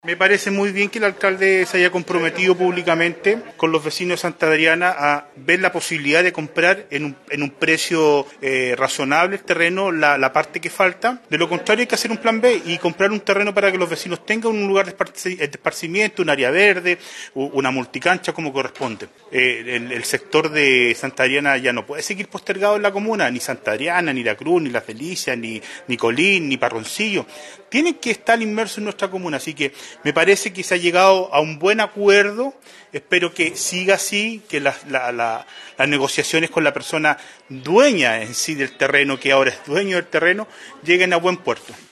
Me parece muy bien que el alcalde se haya comprometido públicamente con los vecinos de Santa Adriana a ver la posibilidad de comprar en un precio razonable el terreno, la parte que falta. De lo contrario hay que hacer un plan B y comprar un terreno para que los vecinos tengan un lugar de esparcimiento, un área verde, una multicancha como corresponde. El sector de Santa Adriana ya no puede seguir postergado en la comuna, ni Santa Adriana, ni La Cruz, ni Las Delicias, ni Colín, ni Parroncillo. Tienen que estar inmersos en nuestra comuna, así que me parece que se ha llegado a un buen acuerdo. Espero que siga así, que las negociaciones con la persona dueña en sí del terreno, que ahora es dueño del terreno, lleguen a buen puerto.